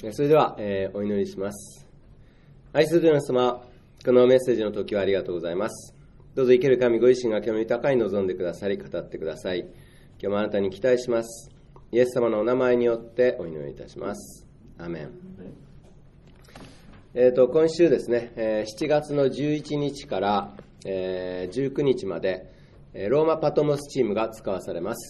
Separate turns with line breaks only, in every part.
それでは、お祈りします。愛する皆様、このメッセージの時はありがとうございます。どうぞ生ける神ご自身が興味豊かに望んでくださり、語ってください。今日もあなたに期待します。イエス様のお名前によってお祈りいたします。アーメン。今週ですね、7月の11日から、19日まで、ローマパトモスチームが使わされます。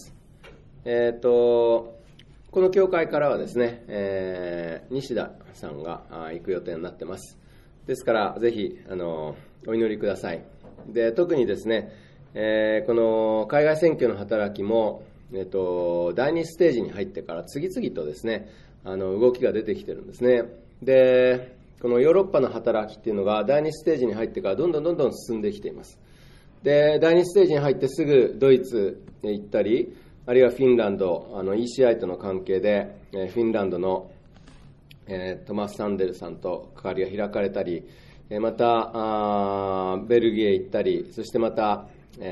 この教会からはですね、西田さんが行く予定になってます。ですからぜひお祈りください。で、特にですね、この海外選挙の働きも、第2ステージに入ってから次々とですね、動きが出てきてるんですね。で、このヨーロッパの働きっていうのが第2ステージに入ってからどんどん進んできています。で、第2ステージに入ってすぐドイツへ行ったり、あるいはフィンランド、ECI との関係で、フィンランドの、トマス・サンデルさんと関わりが開かれたり、またベルギーへ行ったり、そしてまた、チ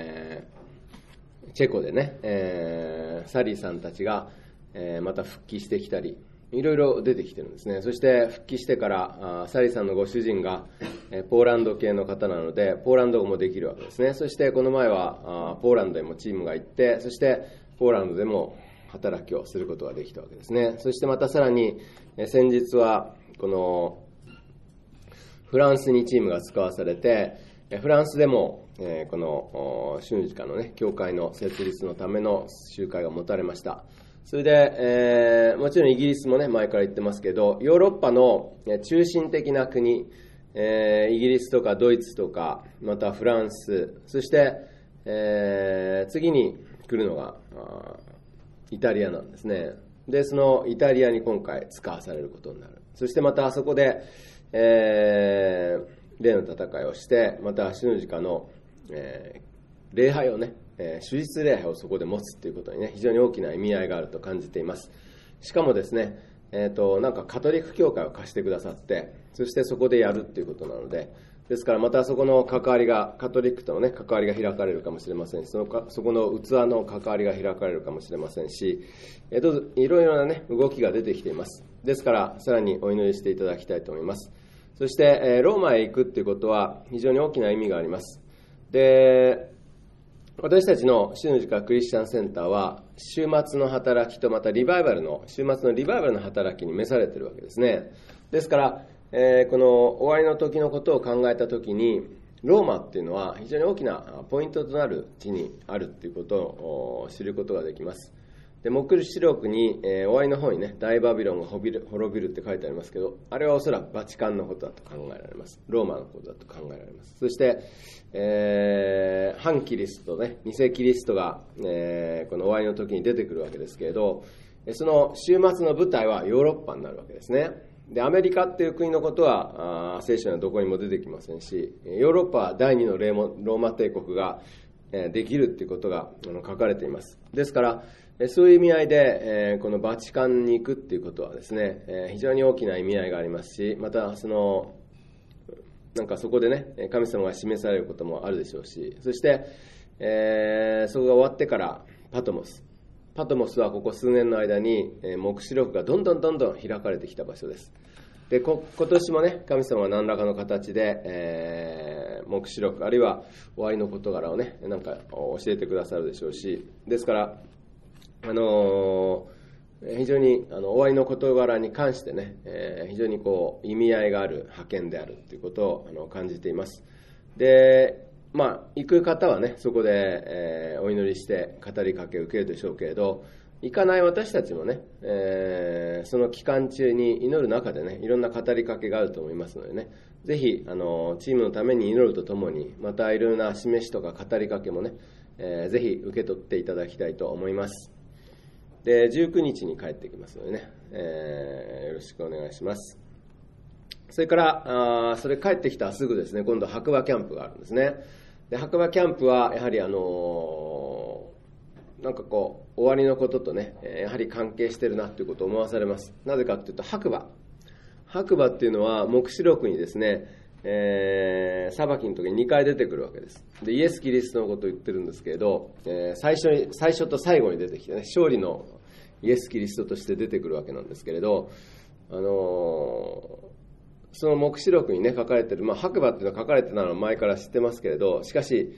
ェコでね、サリーさんたちが、また復帰してきたり、いろいろ出てきてるんですね。そして復帰してからサリーさんのご主人がポーランド系の方なのでポーランド語もできるわけですね。そしてこの前はポーランドへもチームが行って、そしてポーランドでも働きをすることができたわけですね。そしてまたさらに先日はこのフランスにチームが使わされて、フランスでもこのシュンジカのね教会の設立のための集会が持たれました。それで、もちろんイギリスもね、前から言ってますけど、ヨーロッパの中心的な国、イギリスとかドイツとか、またフランス、そして、次に来るのがイタリアなんですね。で、そのイタリアに今回使わされることになる。そしてまたあそこで、例の戦いをして、またシュヌジカの、礼拝をね、主日礼拝をそこで持つということにね、非常に大きな意味合いがあると感じています。しかもですね、なんかカトリック教会を貸してくださって、そしてそこでやるっていうことなので、ですからまたそこの関わりが、カトリックとのね、関わりが開かれるかもしれませんし、そこの器の関わりが開かれるかもしれませんし、いろいろなね、動きが出てきています。ですから、さらにお祈りしていただきたいと思います。そして、ローマへ行くっていうことは非常に大きな意味があります。で、私たちのシュヌジカクリスチャンセンターは週末の働きとまた週末のリバイバルの働きに召されているわけですね。ですから、この終わりの時のことを考えた時にローマっていうのは非常に大きなポイントとなる地にあるということを知ることができます。で、黙示録に、終わりの方にね、大バビロンが滅びるって書いてありますけど、あれはおそらくバチカンのことだと考えられます。ローマのことだと考えられます。そして、反キリストね、偽キリストが、この終わりの時に出てくるわけですけれど、その週末の舞台はヨーロッパになるわけですね。で、アメリカっていう国のことは聖書にはどこにも出てきませんし、ヨーロッパは第二のローマ帝国ができるっていうことが書かれています。ですからそういう意味合いでこのバチカンに行くっていうことはですね、非常に大きな意味合いがありますし、またなんかそこでね、神様が示されることもあるでしょうし、そして、そこが終わってからパトモスはここ数年の間に黙示録がどんどん開かれてきた場所です。で、今年もね、神様は何らかの形で、黙示録あるいは終わりの事柄をね、なんか教えてくださるでしょうし、ですから非常に終わりの事柄に関してね、非常にこう意味合いがある派遣であるということを感じています。で、行く方はね、そこで、お祈りして語りかけを受けるでしょうけれど、行かない私たちもね、その期間中に祈る中でね、いろんな語りかけがあると思いますのでね、ぜひチームのために祈るとともに、またいろいろな示しとか語りかけもね、ぜひ受け取っていただきたいと思います。で、19日に帰ってきますのでね、よろしくお願いします。それからそれ帰ってきたらすぐですね、今度白馬キャンプがあるんですね。で、白馬キャンプはやはりなんかこう終わりのこととね、やはり関係してるなということを思わされます。なぜかというと、白馬っていうのは黙示録にですね、裁きの時に2回出てくるわけです。で、イエス・キリストのことを言ってるんですけれど、最初と最後に出てきてね、勝利のイエス・キリストとして出てくるわけなんですけれど、 その黙示録にね書かれている、白馬っていうのは書かれてたのは前から知ってますけれど、しかし、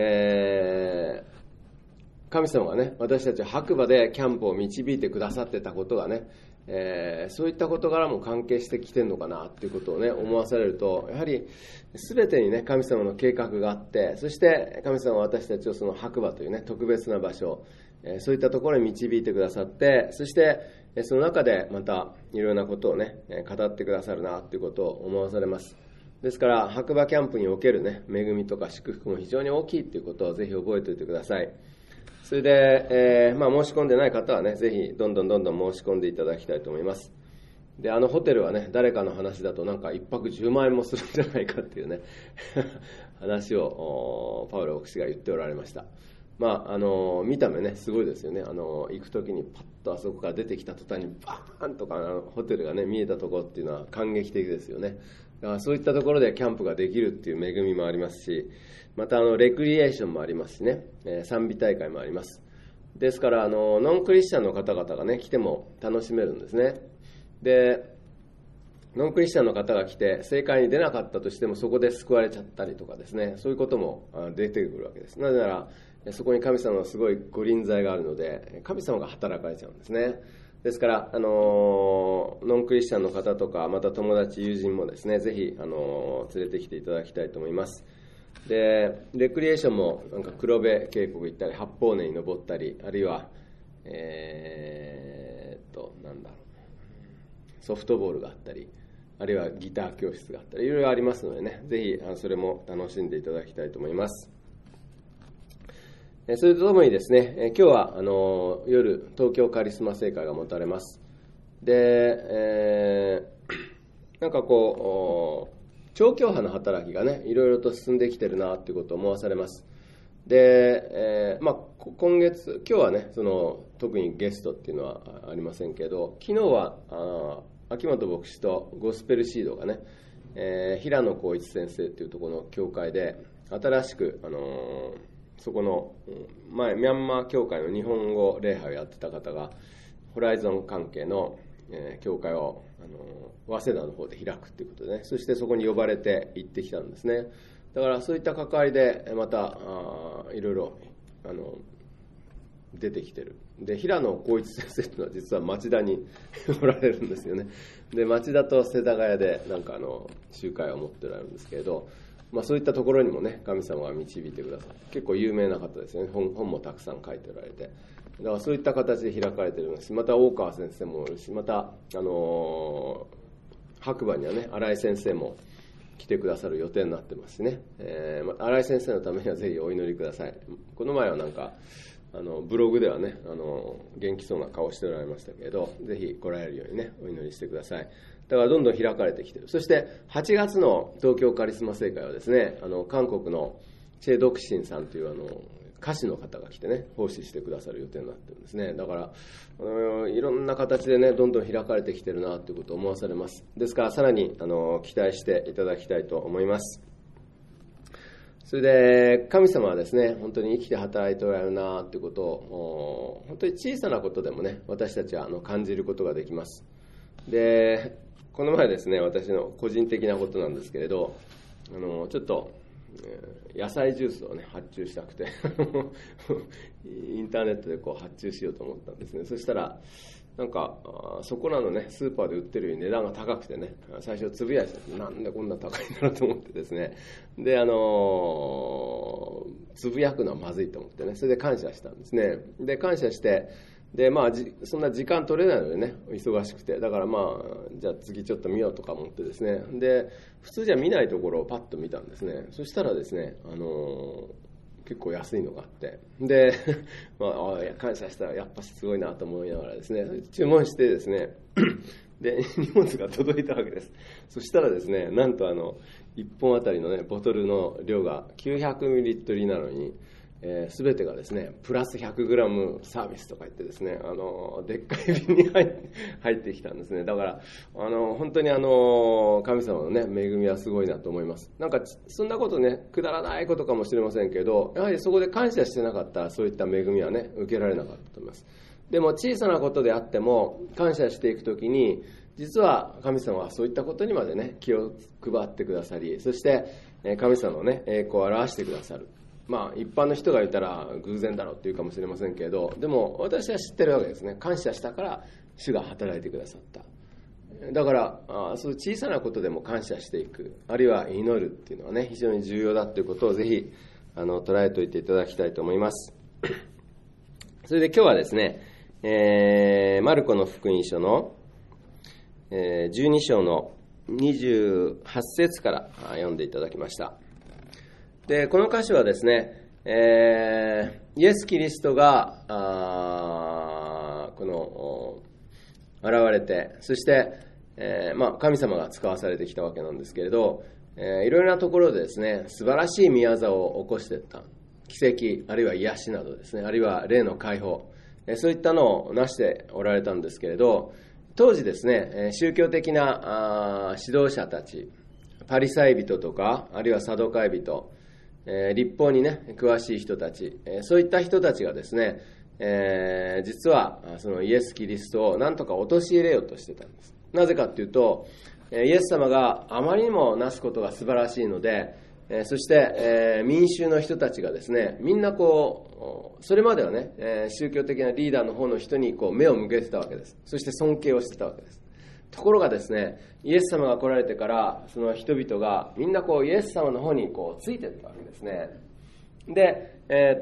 神様がね私たちは白馬でキャンプを導いてくださってたことがね、そういった事柄も関係してきてるのかなっていうことをね思わされると、やはり全てにね神様の計画があって、そして神様は私たちをその白馬というね特別な場所、そういったところに導いてくださって、そしてその中でまたいろいろなことをね語ってくださるなということを思わされます。ですから白馬キャンプにおけるね恵みとか祝福も非常に大きいということをぜひ覚えておいてください。それで、申し込んでない方はねぜひどんどん申し込んでいただきたいと思います。でホテルはね誰かの話だとなんか1泊10万円もするんじゃないかっていうね話をパウロ牧師が言っておられました。見た目ねすごいですよね。行く時にパッとあそこから出てきた途端にバーンとかホテルがね見えたところっていうのは感激的ですよね。だからそういったところでキャンプができるっていう恵みもありますし、またレクリエーションもありますしね、賛美大会もあります。ですからノンクリスチャンの方々がね来ても楽しめるんですね。でノンクリスチャンの方が来て正解に出なかったとしてもそこで救われちゃったりとかですね、そういうことも出てくるわけです。なぜならそこに神様のすごいご臨在があるので、神様が働かれちゃうんですね。ですからノンクリスチャンの方とか、また友達友人もですねぜひ連れてきていただきたいと思います。でレクリエーションもなんか黒部渓谷行ったり八方根に登ったり、あるいはソフトボールがあったり、あるいはギター教室があったり、いろいろありますのでね、ぜひそれも楽しんでいただきたいと思います。それとともにですね、今日は夜東京カリスマ聖会が持たれます。で、なんかこう調教派の働きがねいろいろと進んできてるなということを思わされます。で、今月今日はね特にゲストっていうのはありませんけど、昨日は秋元牧師とゴスペルシードがね、平野光一先生というところの教会で新しくそこの前ミャンマー教会の日本語礼拝をやってた方がホライゾン関係の教会を早稲田の方で開くということでね、そしてそこに呼ばれて行ってきたんですね。だからそういった関わりでまたいろいろ出てきてる。で平野光一先生というのは実は町田におられるんですよね。で町田と世田谷でなんか集会を持っておられるんですけれど、そういったところにもね神様が導いてくださって結構有名な方ですよね。本もたくさん書いておられて、だからそういった形で開かれているんです。また大川先生もいるし、また白馬にはね新井先生も来てくださる予定になってますしね、新井先生のためにはぜひお祈りください。この前はなんかブログではね元気そうな顔しておられましたけれど、ぜひ来られるようにねお祈りしてください。だからどんどん開かれてきている。そして8月の東京カリスマ聖会はですね韓国のチェ・ドクシンさんという歌手の方が来てね奉仕してくださる予定になってるんですね。だからいろんな形でねどんどん開かれてきてるなということを思わされます。ですからさらに期待していただきたいと思います。それで神様はですね本当に生きて働いておられるなということを本当に小さなことでもね私たちは感じることができます。でこの前ですね私の個人的なことなんですけれどちょっと野菜ジュースをね発注したくてインターネットでこう発注しようと思ったんですね。そしたらなんかそこらのねスーパーで売ってるより値段が高くてね、最初つぶやいてなんでこんな高いんだろうと思ってですね、でつぶやくのはまずいと思ってね、それで感謝したんですね。で感謝してでそんな時間取れないのでね忙しくて、だからじゃあ次ちょっと見ようとか思ってですね、で普通じゃ見ないところをパッと見たんですね。そしたらですね結構安いのがあって、で、感謝したらやっぱすごいなと思いながらですね注文してですねで荷物が届いたわけです。そしたらですねなんと1本あたりのねボトルの量が900ミリリットルなのに全てがですねプラス 100g サービスとか言ってですねでっかい瓶に入ってきたんですね。だから本当に神様のね恵みはすごいなと思います。なんかそんなことねくだらないことかもしれませんけど、やはりそこで感謝してなかったらそういった恵みはね受けられなかったと思います。でも小さなことであっても感謝していくときに実は神様はそういったことにまでね、気を配ってくださり、そして神様のね、栄光を表してくださる。一般の人が言ったら偶然だろうっていうかもしれませんけれど、でも私は知ってるわけですね。感謝したから主が働いてくださった。だからそういう小さなことでも感謝していく、あるいは祈るっていうのはね、非常に重要だということをぜひ捉えておいていただきたいと思います。それで今日はですね、マルコの福音書の12章の28節から読んでいただきました。で、この箇所はですね、イエス・キリストが現れて、そして、神様が使わされてきたわけなんですけれど、いろいろなところでですね、素晴らしい宮業を起こしていった奇跡、あるいは癒しなどですね、あるいは霊の解放、そういったのをなしておられたんですけれど、当時ですね、宗教的な指導者たち、パリサイ人とか、あるいはサドカイ人、律法にね、詳しい人たち、そういった人たちがですね、実はそのイエス・キリストを何とか陥れようとしてたんです。なぜかというと、イエス様があまりにもなすことが素晴らしいので、そして、民衆の人たちがですね、みんなそれまではね、宗教的なリーダーの方の人に目を向けてたわけです。そして尊敬をしてたわけです。ところがですね、イエス様が来られてから、その人々がみんなイエス様の方についていったわけですね。で、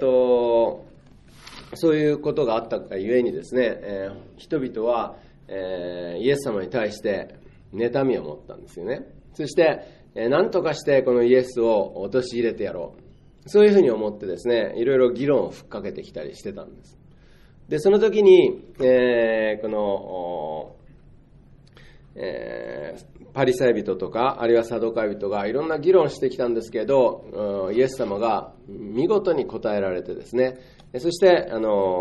そういうことがあったがゆえにですね、人々は、イエス様に対して妬みを持ったんですよね。そして何とかしてこのイエスを陥れてやろう、そういうふうに思ってですね、いろいろ議論をふっかけてきたりしてたんです。で、その時に、パリサイ人とか、あるいはサドカイ人がいろんな議論してきたんですけど、イエス様が見事に答えられてですね、そして、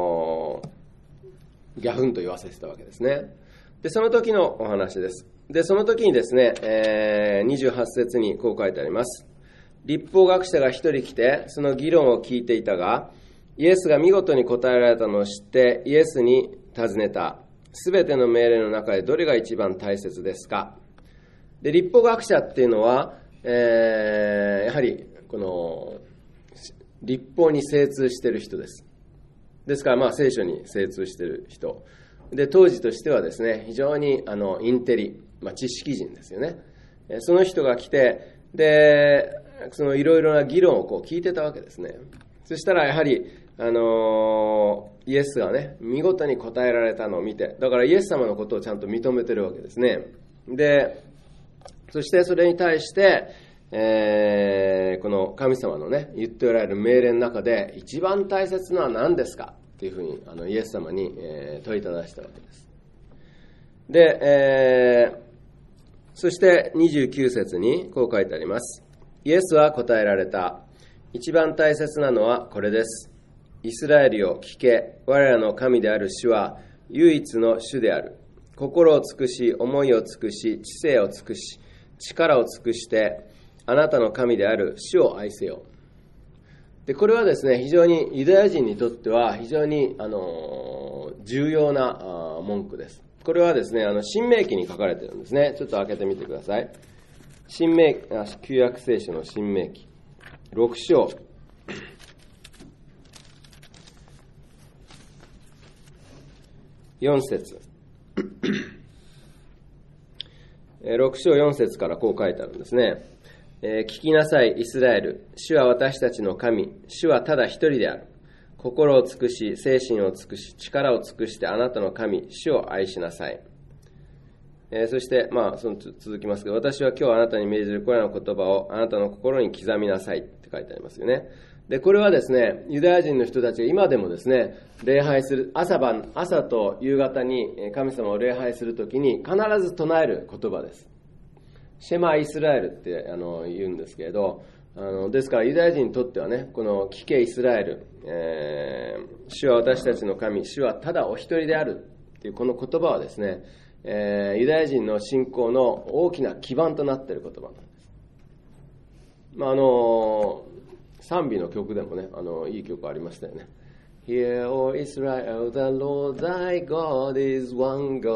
ギャフンと言わせてたわけですね。で、その時のお話です。で、その時にですね、28節にこう書いてあります。律法学者が一人来て、その議論を聞いていたが、イエスが見事に答えられたのを知って、イエスに尋ねた。すべての命令の中でどれが一番大切ですか。で、律法学者っていうのは、やはり、律法に精通している人です。ですから、聖書に精通している人。で、当時としてはですね、非常にインテリ、知識人ですよね。その人が来て、で、そのいろいろな議論を聞いてたわけですね。そしたらやはり、イエスがね、見事に答えられたのを見て、だからイエス様のことをちゃんと認めてるわけですね。で、そしてそれに対して、この神様のね、言っておられる命令の中で一番大切なのは何ですかっていうふうにイエス様に、問いただしたわけです。で、そして29節にこう書いてあります。イエスは答えられた。一番大切なのはこれです。イスラエルよ、聞け。我らの神である主は唯一の主である。心を尽くし、思いを尽くし、知性を尽くし、力を尽くして、あなたの神である主を愛せよ。で、これはですね、非常にユダヤ人にとっては非常に重要な文句です。これはですね、新明記に書かれているんですね。ちょっと開けてみてください。旧約聖書の新明記6章4節6章4節からこう書いてあるんですね。聞きなさい、イスラエル。主は私たちの神。主はただ一人である。心を尽くし、精神を尽くし、力を尽くしてあなたの神、主を愛しなさい。そして、その続きますけど、私は今日あなたに命じるこれらの言葉をあなたの心に刻みなさいって書いてありますよね。で、これはですね、ユダヤ人の人たちが今でもですね、礼拝する、朝と夕方に神様を礼拝するときに必ず唱える言葉です。シェマイスラエルって言うんですけれど、ですからユダヤ人にとってはね、この聞けイスラエル、主は私たちの神、主はただお一人であるっていうこの言葉はですね、ユダヤ人の信仰の大きな基盤となっている言葉なんです。賛美の曲でもね、いい曲ありましたよね。Hear, O Israel, the Lord thy God is one God.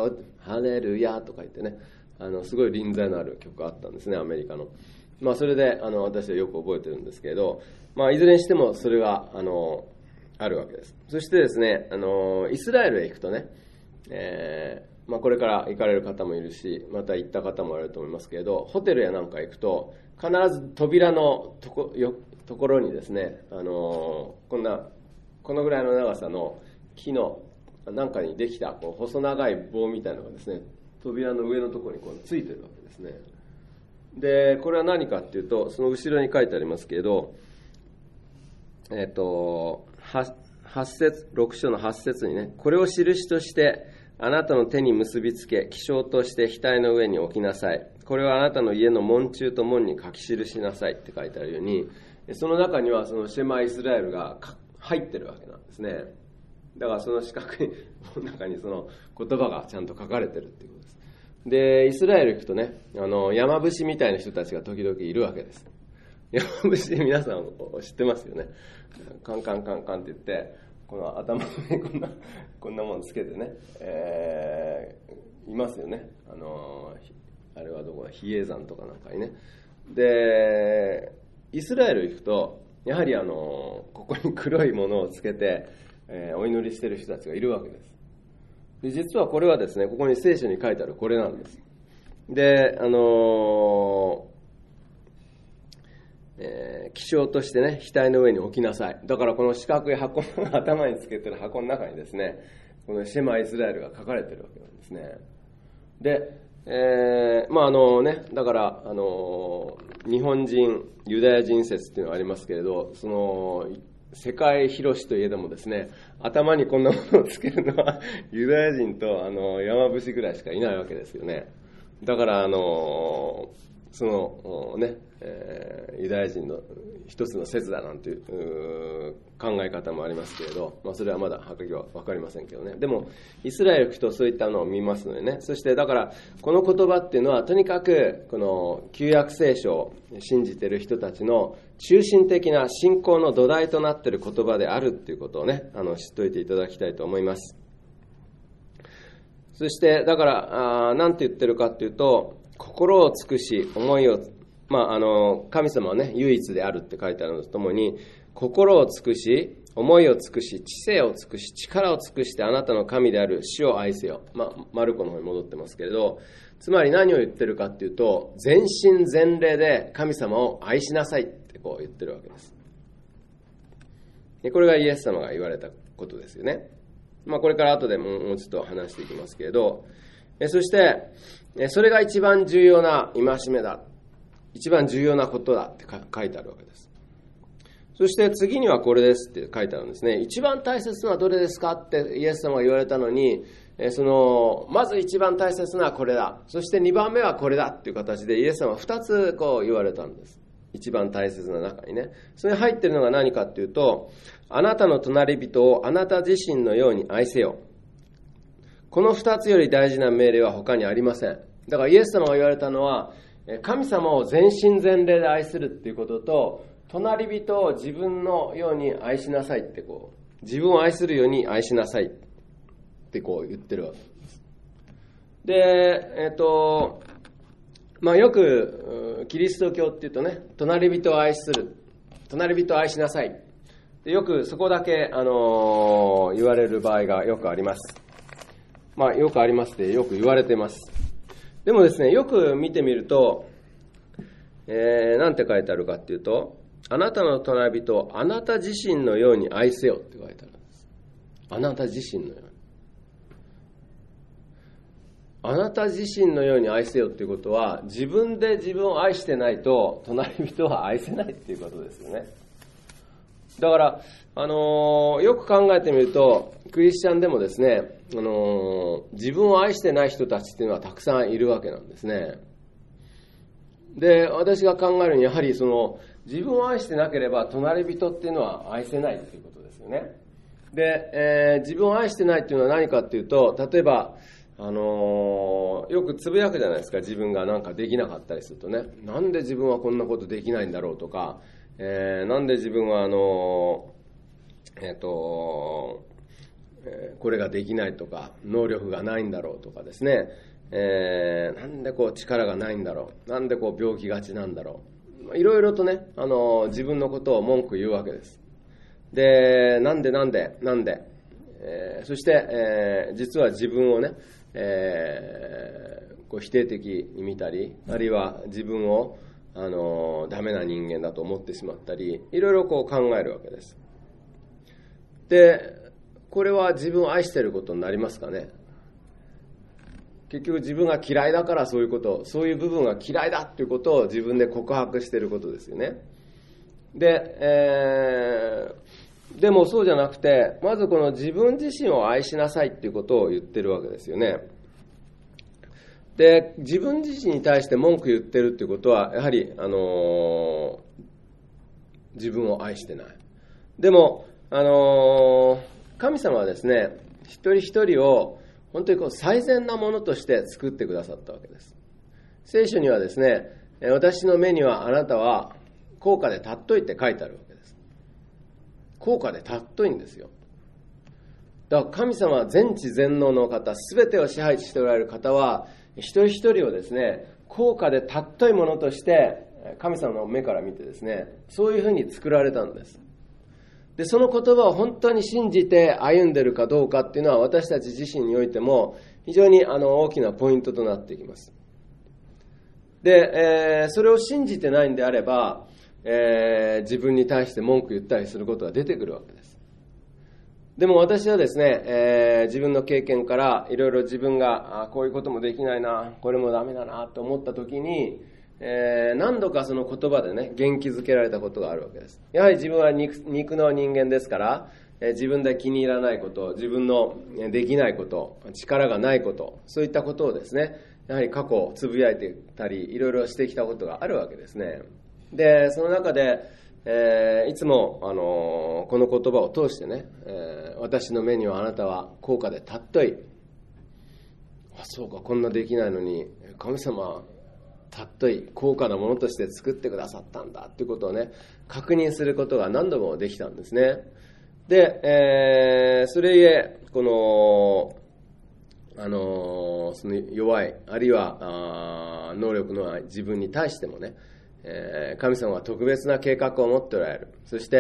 ハレルヤとか言ってね、すごい臨在のある曲があったんですね、アメリカの。それで私はよく覚えてるんですけれど、いずれにしてもそれがあるわけです。そしてですね、イスラエルへ行くとね、これから行かれる方もいるし、また行った方もいると思いますけれど、ホテルやなんか行くと必ず扉のところにですね、このぐらいの長さの木のなんかにできた細長い棒みたいなのがですね、扉の上のところについてるわけですね。でこれは何かっていうと、その後ろに書いてありますけれど、6章の8節にね、これを印としてあなたの手に結びつけ、記章として額の上に置きなさい。これはあなたの家の門中と門に書き記しなさいって書いてあるように、その中にはそのシェマイスラエルが入ってるわけなんですね。だからその四角いの中にその言葉がちゃんと書かれてるっていうことです。でイスラエル行くとね、山伏みたいな人たちが時々いるわけです。山伏、皆さん知ってますよね。カンカンカンカンって言って、この頭にこんなもんつけてね、いますよね。あれはどこだ、比叡山とかなんかにね。でイスラエル行くとやはりここに黒いものをつけて、お祈りしている人たちがいるわけです。で実はこれはですね、ここに聖書に書いてあるこれなんです。で記章としてね、額の上に置きなさい。だからこの四角い箱の頭につけてる箱の中にですね、このシェマイスラエルが書かれてるわけなんですね。でだから日本人ユダヤ人説っていうのがありますけれど、その世界広しといえどもですね、頭にこんなものをつけるのはユダヤ人と山伏ぐらいしかいないわけですよね。だからそのね、ユダヤ人の一つの説だなんていう考え方もありますけれど、それはまだはっきりは分かりませんけどね。でもイスラエル行くとそういったのを見ますのでね。そしてだからこの言葉っていうのはとにかくこの旧約聖書を信じている人たちの中心的な信仰の土台となっている言葉であるっていうことをね、知っておいていただきたいと思います。そしてだから何て言ってるかっていうと、心を尽くし思いを、神様はね唯一であるって書いてあるのとともに、心を尽くし思いを尽くし知性を尽くし力を尽くしてあなたの神である主を愛せよ。マルコの方に戻ってますけれど、つまり何を言ってるかっていうと、全身全霊で神様を愛しなさいってこう言ってるわけです。これがイエス様が言われたことですよね。これから後でもうちょっと話していきますけれど、そしてそれが一番重要な戒めだ、一番重要なことだって書いてあるわけです。そして次にはこれですって書いてあるんですね。一番大切なのはどれですかってイエス様が言われたのに、まず一番大切なのはこれだ、そして2番目はこれだっていう形でイエス様は2つこう言われたんです。一番大切な中にね。それに入っているのが何かっていうと、あなたの隣人をあなた自身のように愛せよ。この2つより大事な命令は他にありません。だからイエス様が言われたのは、神様を全身全霊で愛するっていうことと、隣人を自分のように愛しなさいってこう、自分を愛するように愛しなさいってこう言ってるわけです。で、よくキリスト教っていうとね、隣人を愛する、隣人を愛しなさい。でよくそこだけ、言われる場合がよくあります。よくありますってよく言われてます。でもですね、よく見てみると、なんて書いてあるかっていうと、あなたの隣人をあなた自身のように愛せよって書いてあるんです。あなた自身のように。あなた自身のように愛せよっていうことは、自分で自分を愛してないと隣人は愛せないっていうことですよね。だから、よく考えてみると、クリスチャンでもですね、自分を愛してない人たちっていうのはたくさんいるわけなんですね。で、私が考えるにやはり自分を愛してなければ隣人っていうのは愛せないっていうことですよね。で、自分を愛してないっていうのは何かっていうと、例えばよくつぶやくじゃないですか。自分がなんかできなかったりするとね、なんで自分はこんなことできないんだろうとか、 これができないとか、能力がないんだろうとかですね、なんで力がないんだろう、なんで病気がちなんだろう、いろいろとね、自分のことを文句言うわけです。で、なんで、そして、実は自分をね、否定的に見たり、あるいは自分をダメな人間だと思ってしまったり、いろいろ考えるわけです。で、これは自分を愛していることになりますかね。結局自分が嫌いだからそういう部分が嫌いだということを自分で告白していることですよね。で、でもそうじゃなくて、まずこの自分自身を愛しなさいということを言ってるわけですよね。で、自分自身に対して文句言ってるということは、やはり、自分を愛してない。でも、神様はですね、一人一人を本当に最善なものとして作ってくださったわけです。聖書にはですね、私の目にはあなたは高価で尊いって書いてあるわけです。高価で尊いんですよ。だから神様は全知全能の方、すべてを支配しておられる方は、一人一人をですね、高価で尊いものとして神様の目から見てですね、そういうふうに作られたんです。で、その言葉を本当に信じて歩んでいるかどうかっていうのは、私たち自身においても非常に大きなポイントとなっていきます。で、それを信じてないんであれば、自分に対して文句言ったりすることが出てくるわけです。でも私はですね、自分の経験からいろいろ自分がこういうこともできないな、これもダメだなと思った時に、何度かその言葉でね、元気づけられたことがあるわけです。やはり自分は肉の人間ですから、自分で気に入らないこと、自分のできないこと、力がないこと、そういったことをですね、やはり過去つぶやいてたり、いろいろしてきたことがあるわけですね。で、その中で、いつも、この言葉を通してね、私の目にはあなたは高価で尊い。そうか、こんなできないのに、神様は尊い高価なものとして作ってくださったんだということをね、確認することが何度もできたんですね。で、それゆえ、その弱い、あるいは能力のない自分に対してもね、神様は特別な計画を持っておられる。そして、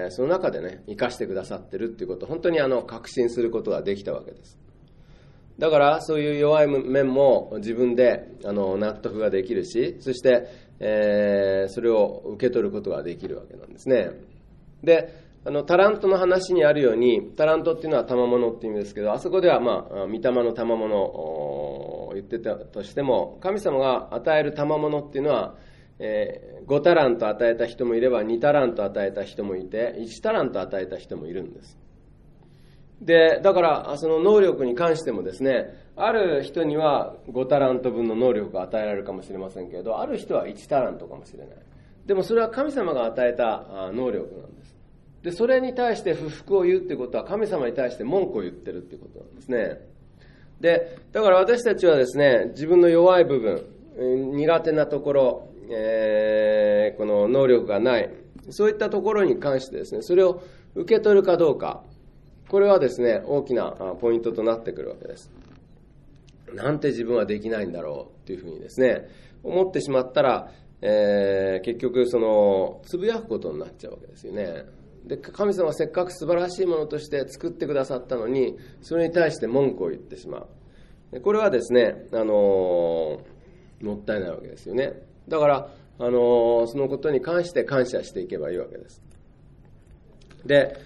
その中でね、生かしてくださっているということを本当に確信することができたわけです。だからそういう弱い面も自分で納得ができるし、そして、それを受け取ることができるわけなんですね。で、タラントの話にあるように、タラントっていうのは賜物っていう意味ですけど、あそこでは御霊の賜物を言ってたとしても、神様が与える賜物っていうのは、5タラント与えた人もいれば、2タラント与えた人もいて、1タラント与えた人もいるんです。で、だからその能力に関してもですね、ある人には5タラント分の能力が与えられるかもしれませんけれど、ある人は1タラントかもしれない。でもそれは神様が与えた能力なんです。で、それに対して不服を言うってことは、神様に対して文句を言ってるってことなんですね。で、だから私たちはですね、自分の弱い部分、苦手なところ、この能力がない、そういったところに関してですね、それを受け取るかどうか、これはですね、大きなポイントとなってくるわけです。なんて自分はできないんだろうっていうふうにですね、思ってしまったら、結局つぶやくことになっちゃうわけですよね。で、神様はせっかく素晴らしいものとして作ってくださったのに、それに対して文句を言ってしまう。で、これはですね、もったいないわけですよね。だから、そのことに関して感謝していけばいいわけです。で、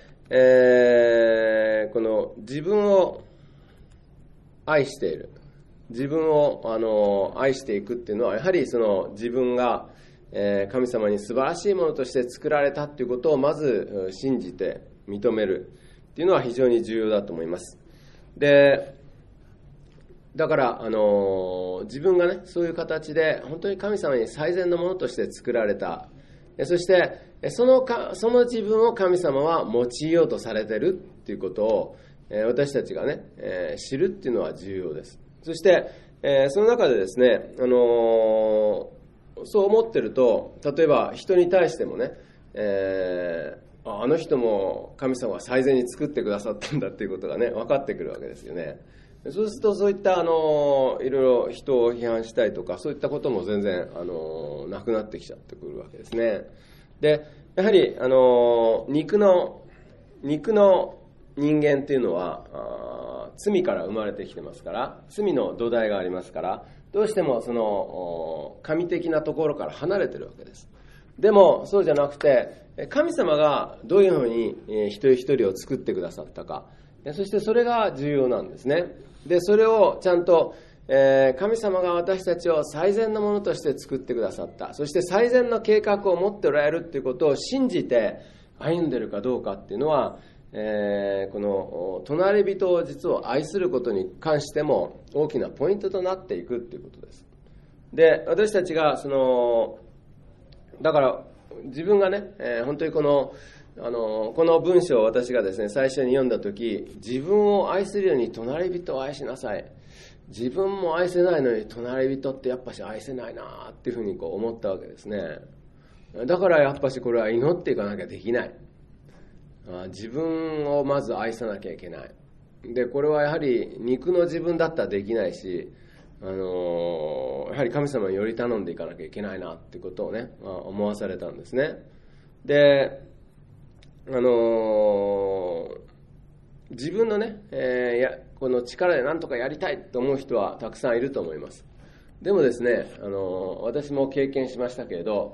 この自分を愛している、自分を愛していくっていうのは、やはり自分が神様に素晴らしいものとして作られたということをまず信じて認めるっていうのは非常に重要だと思います。で、だから自分がね、そういう形で本当に神様に最善のものとして作られた、そしてその自分を神様は用いようとされているっていうことを私たちがね、知るっていうのは重要です。そしてその中でですね、そう思ってると、例えば人に対してもね、 あの人も神様は最善に作ってくださったんだっていうことがね、分かってくるわけですよね。そうすると、そういったいろいろ人を批判したりとか、そういったことも全然なくなってきちゃってくるわけですね。で、やはり肉の人間っていうのは罪から生まれてきてますから、罪の土台がありますから、どうしてもその神的なところから離れてるわけです。でもそうじゃなくて、神様がどういうふうに一人一人を作ってくださったか、そしてそれが重要なんですね。でそれをちゃんと神様が私たちを最善のものとして作ってくださった、そして最善の計画を持っておられるということを信じて歩んでいるかどうかっていうのは、この隣人を実を愛することに関しても大きなポイントとなっていくということです。で、私たちがだから自分がね、本当にこの文章を私がですね、最初に読んだとき、自分を愛するように隣人を愛しなさい。自分も愛せないのに隣人ってやっぱし愛せないなっていうふうに思ったわけですね。だからやっぱしこれは祈っていかなきゃできない。自分をまず愛さなきゃいけない。で、これはやはり肉の自分だったらできないし、やはり神様により頼んでいかなきゃいけないなっていうことをね、思わされたんですね。で、自分のね、この力で何とかやりたいと思う人はたくさんいると思います。でもですね、私も経験しましたけれど、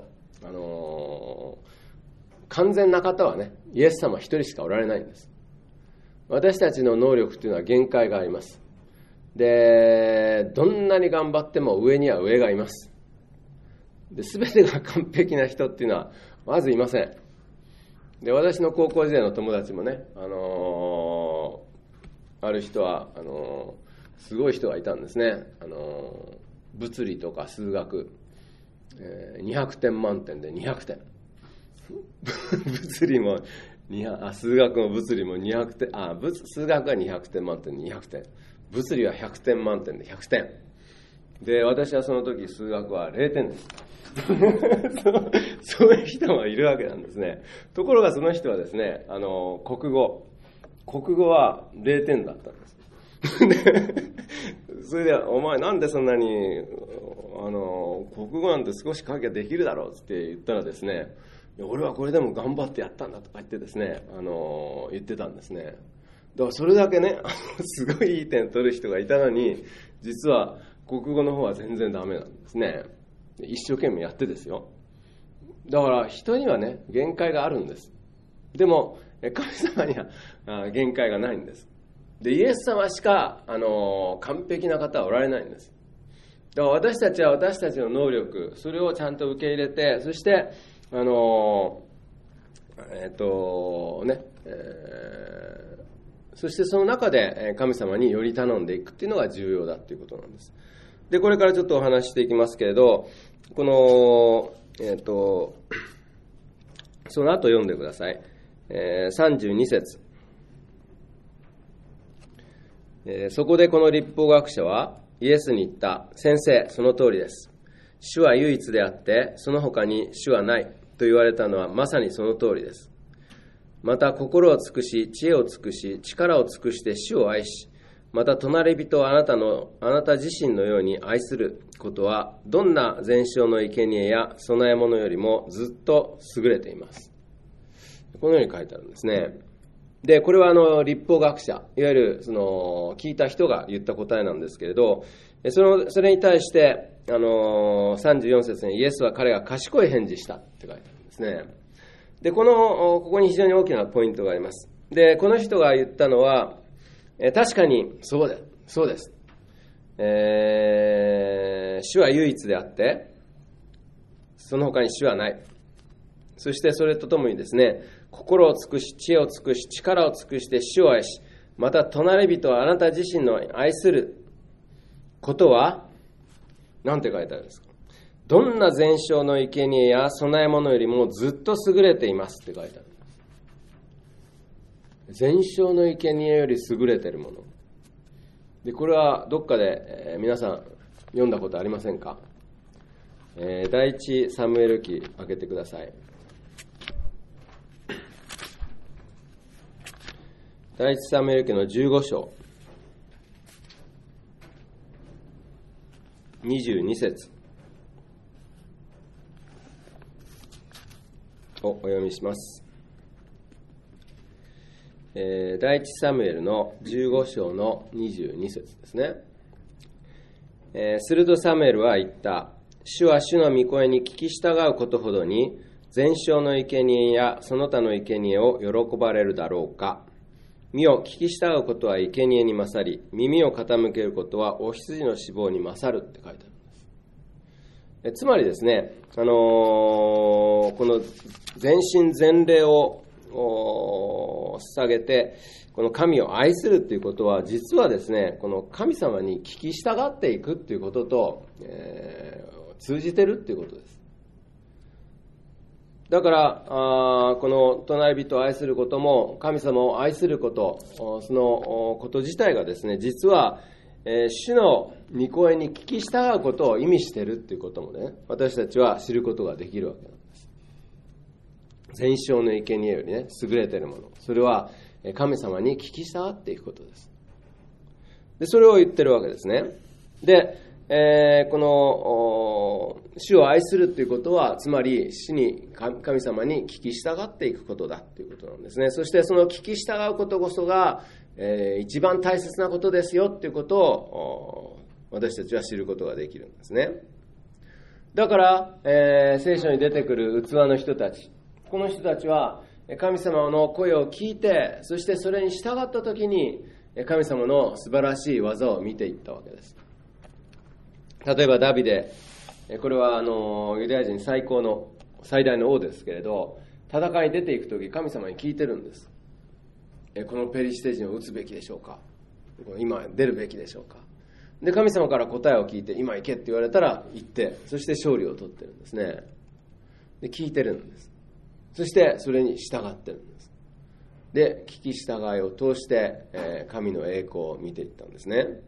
完全な方はね、イエス様一人しかおられないんです。私たちの能力というのは限界があります。で、どんなに頑張っても上には上がいます。で、全てが完璧な人っていうのはまずいません。で、私の高校時代の友達もね、ある人はすごい人がいたんですね。物理とか数学、200点満点で200点。物理も数学も物理も200点、数学は200点満点で200点。物理は100点満点で100点。で、私はその時数学は0点です。そういう人もいるわけなんですね。ところがその人はですね、国語は0点だったんです。それで、お前なんでそんなに、国語なんて少し書きゃできるだろうって言ったらですね、俺はこれでも頑張ってやったんだとか言ってですね、言ってたんですね。だからそれだけね、すごいいい点取る人がいたのに、実は国語の方は全然ダメなんですね。一生懸命やってですよ。だから人にはね、限界があるんです。でも神様には限界がないんです。で、イエス様しか完璧な方はおられないんです。だから私たちは私たちの能力、それをちゃんと受け入れて、そしてそしてその中で神様により頼んでいくっていうのが重要だっていうことなんです。で、これからちょっとお話ししていきますけれど、このその後読んでください。32節。そこでこの律法学者はイエスに言った。先生、その通りです。主は唯一であって、その他に主はないと言われたのはまさにその通りです。また心を尽くし、知恵を尽くし、力を尽くして主を愛し、また隣人をあなた自身のように愛することは、どんな全焼の生贄や供え物よりもずっと優れています。このように書いてあるんですね。で、これは律法学者、いわゆる聞いた人が言った答えなんですけれど、それに対して34節にイエスは彼が賢い返事したって書いてあるんですね。で、ここに非常に大きなポイントがあります。で、この人が言ったのは、確かにそうです。主は唯一であって、その他に主はない。そしてそれとともにですね、心を尽くし、知恵を尽くし、力を尽くして主を愛し、また隣人はあなた自身の愛することは、なんて書いてあるんですか。どんな全焼の生贄や供え物よりもずっと優れていますって書いてあるんです。全焼の生贄より優れているもの。で、これはどっかで、皆さん読んだことありませんか。第一サムエル記開けてください。 第一サムエル記の15章22節をお読みします。第一サムエルの15章の22節ですね。するとサムエルは言った。主は主の御声に聞き従うことほどに、全焼の生贄やその他の生贄を喜ばれるだろうか。身を聞き従うことは生贄に勝り、耳を傾けることはお羊の脂肪に勝るって書いてあるんです。つまりですね、この全身全霊を捧げて、この神を愛するということは、実はですね、この神様に聞き従っていくということと、通じてるということです。だからこの隣人を愛することも、神様を愛すること、そのこと自体がですね、実は、主の御声に聞き従うことを意味しているということもね、私たちは知ることができるわけなんです。全焼の生贄よりね、優れているもの、それは神様に聞き従っていくことです。で、それを言ってるわけですね。で、この主を愛するということは、つまり神様に聞き従っていくことだということなんですね。そしてその聞き従うことこそが、一番大切なことですよということを私たちは知ることができるんですね。だから、聖書に出てくる器の人たち、この人たちは神様の声を聞いて、そしてそれに従ったときに神様の素晴らしい技を見ていったわけです。例えばダビデ、これはユダヤ人最大の王ですけれど、戦いに出ていくとき神様に聞いてるんです。このペリシテ人を撃つべきでしょうか、今出るべきでしょうか。で、神様から答えを聞いて、今行けって言われたら行って、そして勝利を取ってるんですね。で、聞いてるんです。そしてそれに従ってるんです。で、聞き従いを通して、神の栄光を見ていったんですね。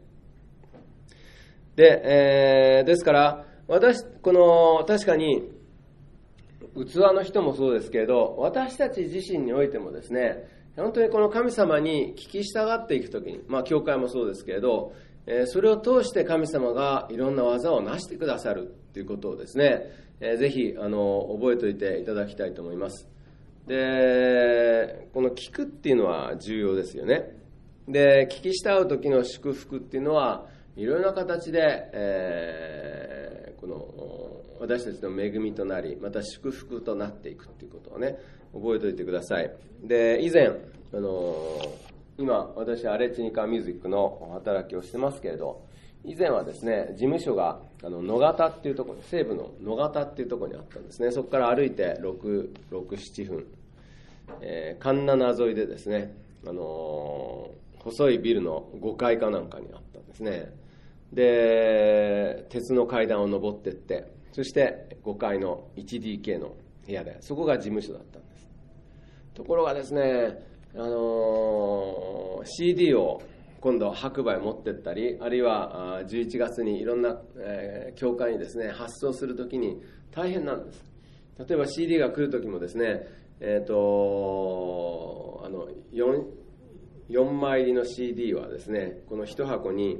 で、ですから確かに器の人もそうですけれど、私たち自身においてもですね、本当にこの神様に聞き従っていくときに、教会もそうですけれど、それを通して神様がいろんな技を成してくださるということをですね、ぜひ覚えておいていただきたいと思います。で、この聞くっていうのは重要ですよね。で、聞き従う時の祝福っていうのはいろいろな形で、この私たちの恵みとなり、また祝福となっていくっていうことをね、覚えておいてください。で、以前今私はアレチニカミュージックの働きをしてますけれど、以前はですね、事務所が野方っていうところ、西部の野方っていうところにあったんですね。そこから歩いて6、7分、環七沿いでですね、細いビルの5階かなんかにあったんですね。で、鉄の階段を登っていって、そして5階の 1DK の部屋で、そこが事務所だったんです。ところがですね、CD を今度白馬へ持ってったり、あるいは11月にいろんな、教会にですね発送するときに大変なんです。例えば CD が来るときもですね、4枚入りの CD はですね、この1箱に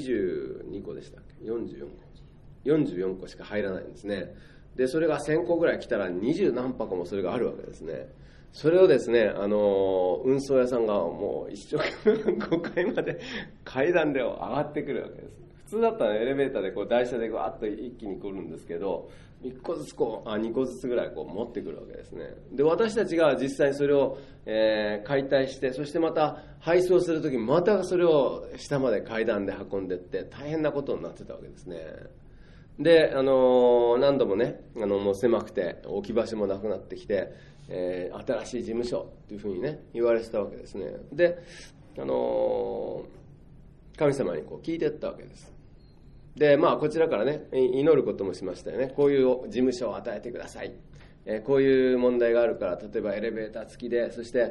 22個でしたっけ、44個しか入らないんですね。で、それが1000個ぐらい来たら20何箱もそれがあるわけですね。それをですね、運送屋さんがもう一生懸命5階まで階段で上がってくるわけです。普通だったらエレベーターで台車でわーっと一気に来るんですけど、2個ずつぐらい持ってくるわけですね。で、私たちが実際にそれを、解体して、そしてまた配送するときまたそれを下まで階段で運んでって大変なことになってたわけですね。で、何度もね、もう狭くて置き場所もなくなってきて、新しい事務所というふうにね言われてたわけですね。で、神様に聞いていったわけです。で、こちらからね祈ることもしましたよね。こういう事務所を与えてください、こういう問題があるから、例えばエレベーター付きで、そして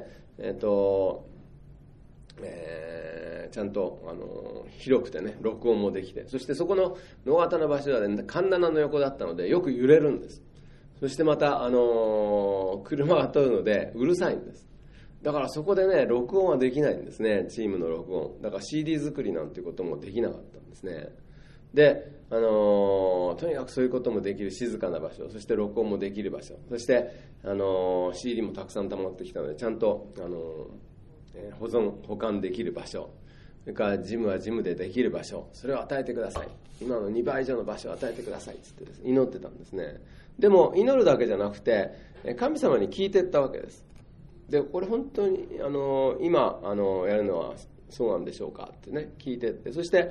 ちゃんと広くてね録音もできて、そしてそこの野方の場所はね環七の横だったのでよく揺れるんです。そしてまた車が通るのでうるさいんです。 だからそこでね、録音はできないんですね、チームの録音。だから CD 作りなんていうこともできなかったんですね。で、とにかくそういうこともできる静かな場所、そして録音もできる場所、そして、CD もたくさん溜まってきたので、ちゃんと、保管できる場所、それからジムはジムでできる場所、それを与えてください。今の2倍以上の場所を与えてくださいって言ってですね、祈ってたんですね。でも祈るだけじゃなくて、神様に聞いていったわけです。で、これ本当に今やるのはそうなんでしょうかってね、聞いていって、そして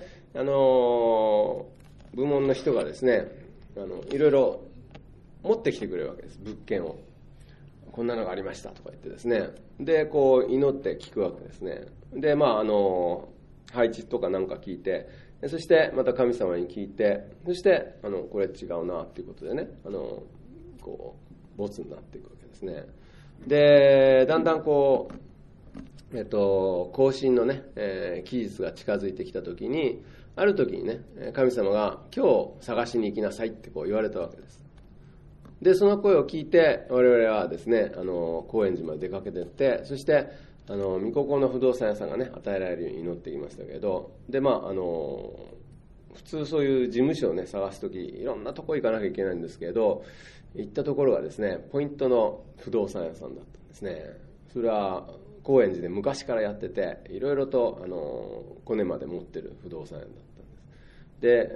部門の人がですね、いろいろ持ってきてくれるわけです、物件を。こんなのがありましたとか言ってですね、でこう祈って聞くわけですね。で配置とかなんか聞いて、そしてまた神様に聞いて、そしてこれ違うなっていうことでね、こうボツになっていくわけですね。でだんだんこう更新のね、期日が近づいてきた時に、ある時にね、神様が今日探しに行きなさいってこう言われたわけです。でその声を聞いて我々はですね、高円寺まで出かけていって、そして御心の不動産屋さんがね与えられるように祈っていましたけど、で普通そういう事務所をね探す時いろんなとこ行かなきゃいけないんですけど、行ったところがですねポイントの不動産屋さんだったんですね。それは高円寺で昔からやってて、いろいろとコネまで持ってる不動産屋だったんです。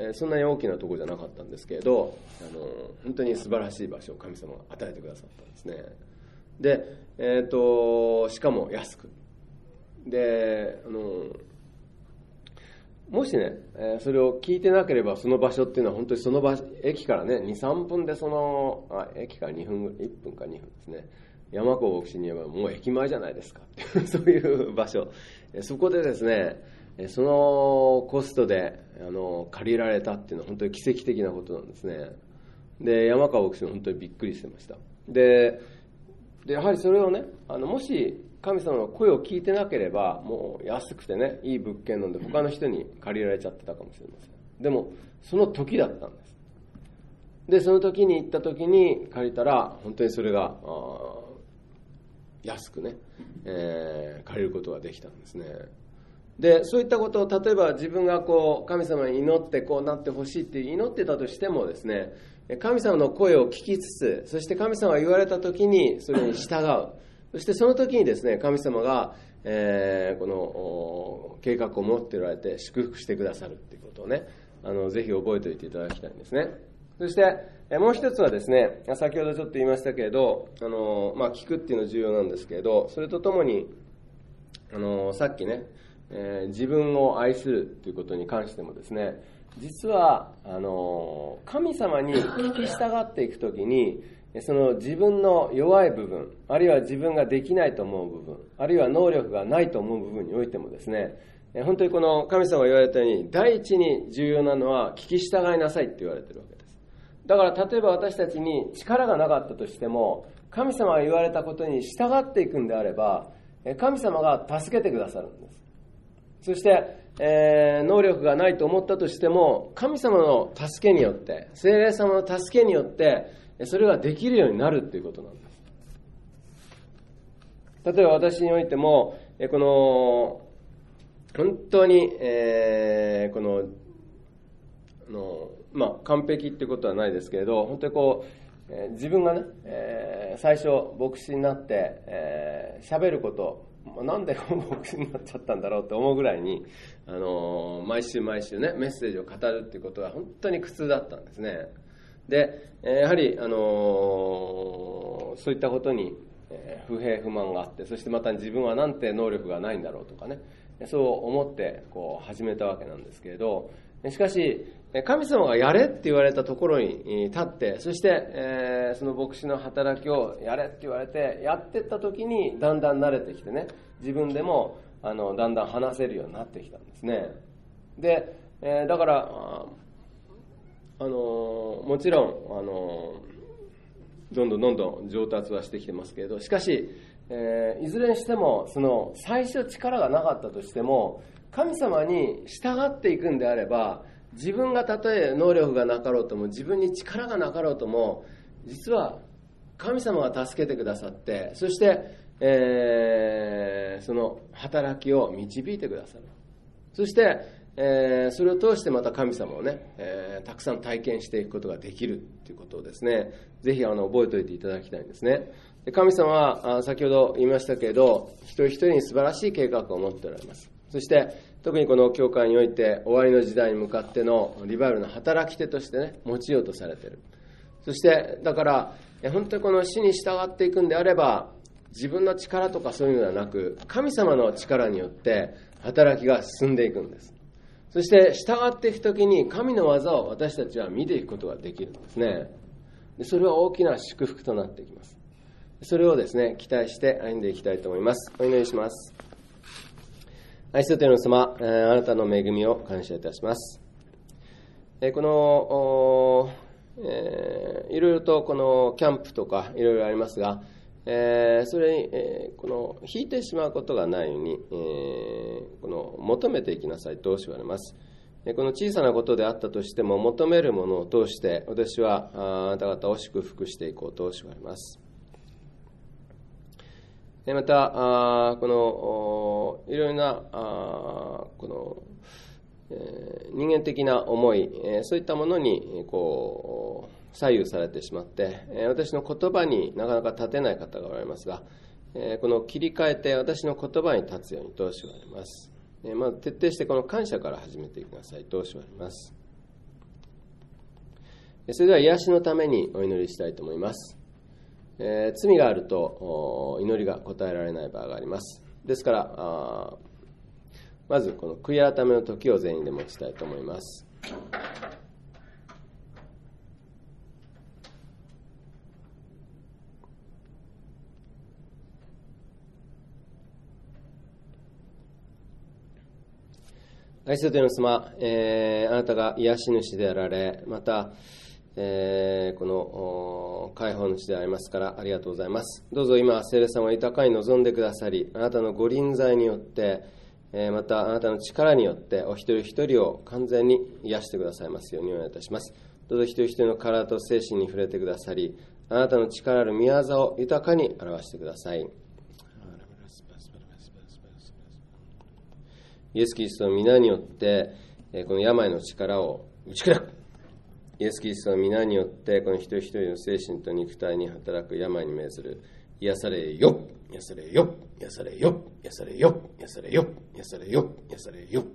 でそんなに大きなところじゃなかったんですけれど、本当に素晴らしい場所を神様が与えてくださったんですね。で、しかも安くで、もしね、それを聞いてなければ、その場所っていうのは本当にその場所、駅からね 2,3 分で駅から1分か2分ですね、山子牧師に言えばもう駅前じゃないですかっていうそういう場所、そこでですね、そのコストで借りられたっていうのは本当に奇跡的なことなんですね。で山川牧師も本当にびっくりしてました。でやはりそれをね、もし神様の声を聞いてなければ、もう安くてねいい物件なんで他の人に借りられちゃってたかもしれません。でもその時だったんです。でその時に行った時に借りたら、本当にそれが安くね、借りることができたんですね。でそういったことを、例えば自分がこう神様に祈ってこうなってほしいって祈ってたとしてもですね、神様の声を聞きつつ、そして神様が言われた時にそれに従う、そしてその時にですね神様が、この計画を持っておられて祝福してくださるっていうことをね、ぜひ覚えておいていただきたいんですね。そしてもう一つはですね、先ほどちょっと言いましたけれど、聞くっていうのは重要なんですけれど、それとともにさっきね、自分を愛するということに関してもですね、実は神様に聞き従っていくときに、その自分の弱い部分、あるいは自分ができないと思う部分、あるいは能力がないと思う部分においてもですね、本当にこの神様が言われたように、第一に重要なのは聞き従いなさいって言われているわけです。だから例えば私たちに力がなかったとしても、神様が言われたことに従っていくんであれば、神様が助けてくださるんです。そして、能力がないと思ったとしても、神様の助けによって、聖霊様の助けによってそれができるようになるということなんです。例えば私においてもこの本当に、完璧ってことはないですけれど、本当にこう、自分がね、最初牧師になって喋ること、なんで牧師になっちゃったんだろうと思うぐらいに、毎週毎週ねメッセージを語るっていうことは本当に苦痛だったんですね。でやはり、そういったことに不平不満があって、そしてまた自分はなんて能力がないんだろうとかね、そう思ってこう始めたわけなんですけれど、しかし神様がやれって言われたところに立って、そして、その牧師の働きをやれって言われてやっていった時に、だんだん慣れてきてね、自分でもだんだん話せるようになってきたんですね。で、だからもちろんどんどん上達はしてきてますけれど、しかし、いずれにしてもその最初力がなかったとしても、神様に従っていくんであれば、自分がたとえ能力がなかろうとも、自分に力がなかろうとも、実は神様が助けてくださって、そして、その働きを導いてくださる。そして、それを通してまた神様をね、たくさん体験していくことができるということをですね、ぜひ覚えておいていただきたいんですね。で、神様は先ほど言いましたけれど、一人一人に素晴らしい計画を持っておられます。そして特にこの教会において終わりの時代に向かってのリバイバルの働き手としてね、用いようとされている。そしてだから本当にこの死に従っていくんであれば、自分の力とかそういうのではなく、神様の力によって働きが進んでいくんです。そして従っていくときに神の技を私たちは見ていくことができるんですね。でそれは大きな祝福となっていきます。それをですね、期待して歩んでいきたいと思います。お祈りします。愛する天の様、あなたの恵みを感謝いたします。このいろいろとこのキャンプとかいろいろありますが、それに、この引いてしまうことがないように、この求めていきなさいと教わります。この小さなことであったとしても、求めるものを通して私はあなた方を祝福していこうと教わります。またこのいろいろなこの人間的な思い、そういったものにこう左右されてしまって、私の言葉になかなか立てない方がおられますが、この切り替えて私の言葉に立つようにと教わります。まず徹底してこの感謝から始めていきなさいと教わります。それでは癒しのためにお祈りしたいと思います。罪があると祈りが答えられない場合があります。ですからまずこの悔い改めの時を全員で持ちたいと思います。愛する天の様、あなたが癒し主であられ、またこの解放主でありますからありがとうございます。どうぞ今聖霊様を豊かに望んでくださり、あなたのご臨在によってまたあなたの力によってお一人一人を完全に癒してくださいますようにお願いいたします。どうぞ一人一人の体と精神に触れてくださり、あなたの力ある御業を豊かに表してください。イエス・キリストの皆によってこの病の力を打ち砕く。イエス・キリストの皆によってこの一人一人の精神と肉体に働く病に命ずる癒されよ、癒されよ、癒されよ、癒されよ、癒されよ、癒されよ、癒されよ。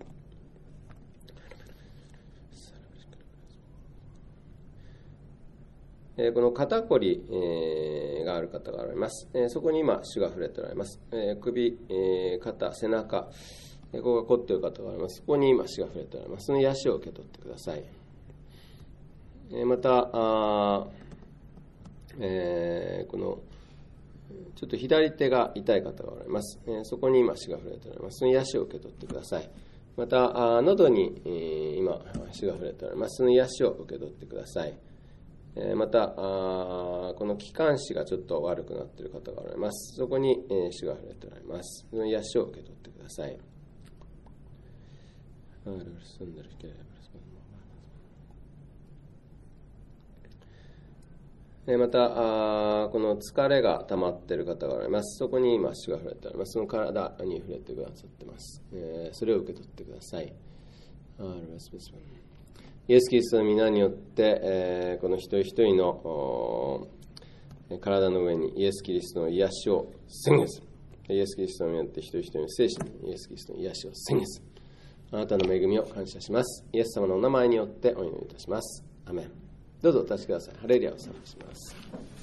この肩こりがある方がおられます。そこに今主が触れておられます。首、肩、背中、ここが凝っている方がおられます。そこに今主が触れておられます。その癒しを受け取ってください。またこのちょっと左手が痛い方がおられます。そこに今主が触れておられます。その癒しを受け取ってください。また喉に今主が触れておられます。その癒しを受け取ってください。またこの気管支がちょっと悪くなっている方がおられます。そこに主が触れておられます。その癒しを受け取ってください。またこの疲れが溜まっている方がおられます。そこに今主が触れておられます。その体に触れてくださっています。それを受け取ってください。イエス・キリストの皆によって、この一人一人の体の上にイエス・キリストの癒しを宣言する。イエス・キリストによって一人一人の精神にイエス・キリストの癒しを宣言する。あなたの恵みを感謝します。イエス様のお名前によってお祈りいたします。アメン。どうぞお立ちください。ハレルヤを賛美します。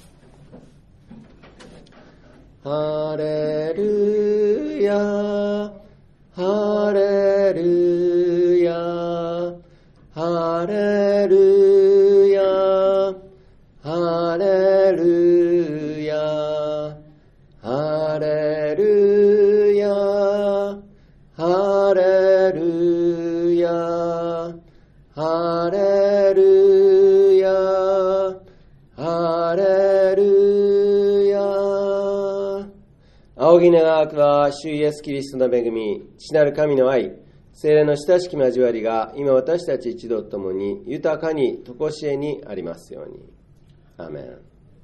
ハレルヤ、ハレルヤ、ハレルヤ、ハレルヤ、ハレルヤ、ハレルヤ、ハレルヤ、ハレルヤ。仰ぎ願わくは主イエスキリストの恵み、父なる神の愛、聖霊の親しき交わりが今私たち一同ともに豊かに常しえにありますように。アーメン。